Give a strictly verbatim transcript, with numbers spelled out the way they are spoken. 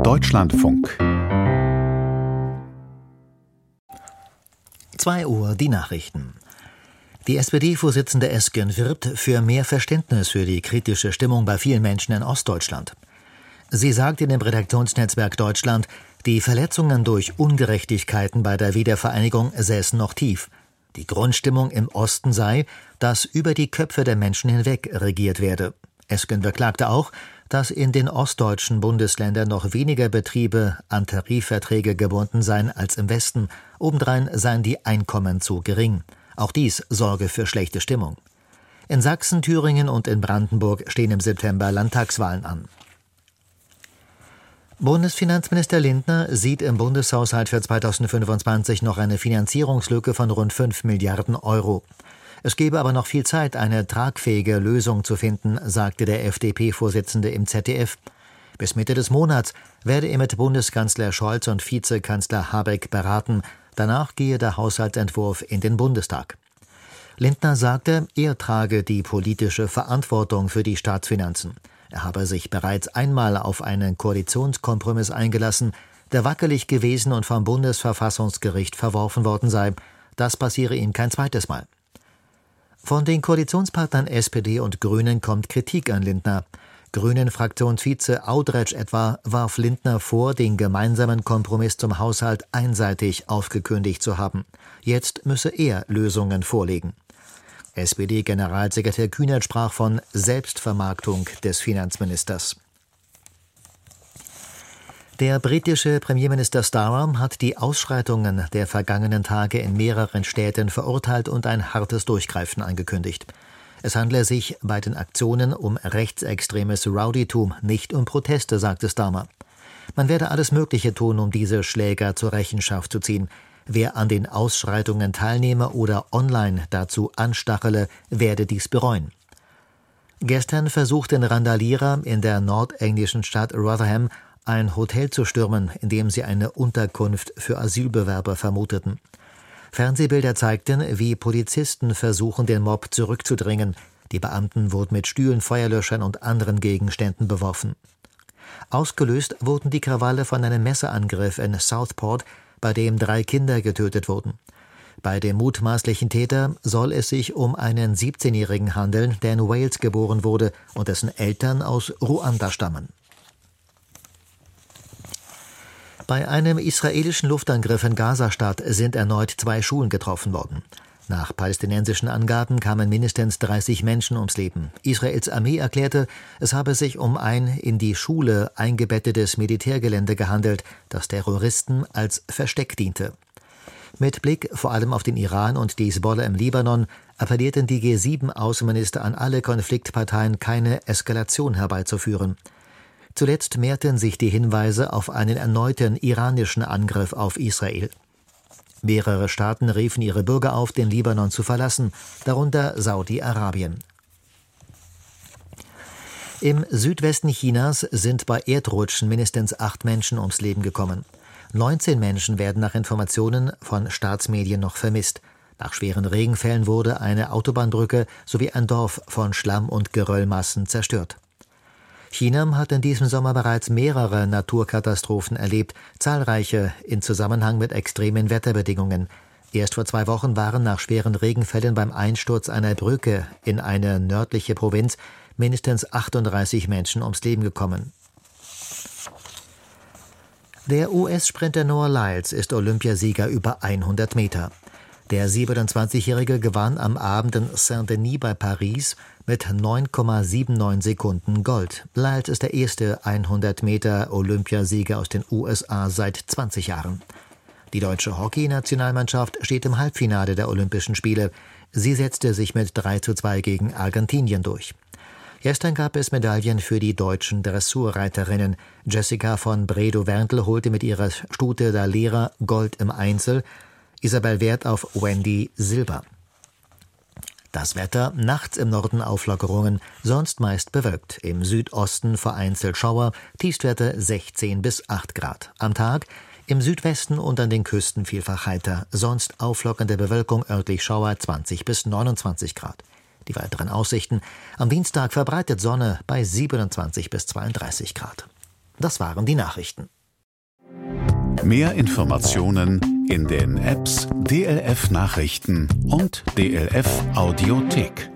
Deutschlandfunk. zwei Uhr die Nachrichten. Die S P D-Vorsitzende Esken wirbt für mehr Verständnis für die kritische Stimmung bei vielen Menschen in Ostdeutschland. Sie sagt in dem Redaktionsnetzwerk Deutschland, die Verletzungen durch Ungerechtigkeiten bei der Wiedervereinigung säßen noch tief. Die Grundstimmung im Osten sei, dass über die Köpfe der Menschen hinweg regiert werde. Esken beklagte auch, dass in den ostdeutschen Bundesländern noch weniger Betriebe an Tarifverträge gebunden seien als im Westen. Obendrein seien die Einkommen zu gering. Auch dies sorge für schlechte Stimmung. In Sachsen, Thüringen und in Brandenburg stehen im September Landtagswahlen an. Bundesfinanzminister Lindner sieht im Bundeshaushalt für zweitausendfünfundzwanzig noch eine Finanzierungslücke von rund fünf Milliarden Euro. Es gebe aber noch viel Zeit, eine tragfähige Lösung zu finden, sagte der F D P-Vorsitzende im Z D F. Bis Mitte des Monats werde er mit Bundeskanzler Scholz und Vizekanzler Habeck beraten. Danach gehe der Haushaltsentwurf in den Bundestag. Lindner sagte, er trage die politische Verantwortung für die Staatsfinanzen. Er habe sich bereits einmal auf einen Koalitionskompromiss eingelassen, der wackelig gewesen und vom Bundesverfassungsgericht verworfen worden sei. Das passiere ihm kein zweites Mal. Von den Koalitionspartnern S P D und Grünen kommt Kritik an Lindner. Grünen-Fraktionsvize Audretsch etwa warf Lindner vor, den gemeinsamen Kompromiss zum Haushalt einseitig aufgekündigt zu haben. Jetzt müsse er Lösungen vorlegen. S P D-Generalsekretär Kühnert sprach von Selbstvermarktung des Finanzministers. Der britische Premierminister Starmer hat die Ausschreitungen der vergangenen Tage in mehreren Städten verurteilt und ein hartes Durchgreifen angekündigt. Es handle sich bei den Aktionen um rechtsextremes Rowdytum, nicht um Proteste, sagte Starmer. Man werde alles Mögliche tun, um diese Schläger zur Rechenschaft zu ziehen. Wer an den Ausschreitungen teilnehme oder online dazu anstachele, werde dies bereuen. Gestern versuchten Randalierer in der nordenglischen Stadt Rotherham ein Hotel zu stürmen, in dem sie eine Unterkunft für Asylbewerber vermuteten. Fernsehbilder zeigten, wie Polizisten versuchen, den Mob zurückzudrängen. Die Beamten wurden mit Stühlen, Feuerlöschern und anderen Gegenständen beworfen. Ausgelöst wurden die Krawalle von einem Messerangriff in Southport, bei dem drei Kinder getötet wurden. Bei dem mutmaßlichen Täter soll es sich um einen siebzehnjährigen handeln, der in Wales geboren wurde und dessen Eltern aus Ruanda stammen. Bei einem israelischen Luftangriff in Gazastadt sind erneut zwei Schulen getroffen worden. Nach palästinensischen Angaben kamen mindestens dreißig Menschen ums Leben. Israels Armee erklärte, es habe sich um ein in die Schule eingebettetes Militärgelände gehandelt, das Terroristen als Versteck diente. Mit Blick vor allem auf den Iran und die Hisbollah im Libanon appellierten die G sieben Außenminister an alle Konfliktparteien, keine Eskalation herbeizuführen. Zuletzt mehrten sich die Hinweise auf einen erneuten iranischen Angriff auf Israel. Mehrere Staaten riefen ihre Bürger auf, den Libanon zu verlassen, darunter Saudi-Arabien. Im Südwesten Chinas sind bei Erdrutschen mindestens acht Menschen ums Leben gekommen. neunzehn Menschen werden nach Informationen von Staatsmedien noch vermisst. Nach schweren Regenfällen wurde eine Autobahnbrücke sowie ein Dorf von Schlamm- und Geröllmassen zerstört. China hat in diesem Sommer bereits mehrere Naturkatastrophen erlebt, zahlreiche in Zusammenhang mit extremen Wetterbedingungen. Erst vor zwei Wochen waren nach schweren Regenfällen beim Einsturz einer Brücke in eine nördliche Provinz mindestens achtunddreißig Menschen ums Leben gekommen. Der U S-Sprinter Noah Lyles ist Olympiasieger über hundert Meter. Der siebenundzwanzigjährige gewann am Abend in Saint-Denis bei Paris mit neun Komma neunundsiebzig Sekunden Gold. Lyles ist der erste hundert Meter Olympiasieger aus den U S A seit zwanzig Jahren. Die deutsche Hockeynationalmannschaft steht im Halbfinale der Olympischen Spiele. Sie setzte sich mit drei zu zwei gegen Argentinien durch. Gestern gab es Medaillen für die deutschen Dressurreiterinnen. Jessica von Bredow-Werntel holte mit ihrer Stute da Lera Gold im Einzel, Isabel Werth auf Wendy Silber. Das Wetter, nachts im Norden Auflockerungen, sonst meist bewölkt. Im Südosten vereinzelt Schauer, Tiefstwerte sechzehn bis acht Grad. Am Tag im Südwesten und an den Küsten vielfach heiter, sonst auflockernde Bewölkung, örtlich Schauer zwanzig bis neunundzwanzig Grad. Die weiteren Aussichten: am Dienstag verbreitet Sonne bei siebenundzwanzig bis zweiunddreißig Grad. Das waren die Nachrichten. Mehr Informationen in den Apps D L F Nachrichten und D L F Audiothek.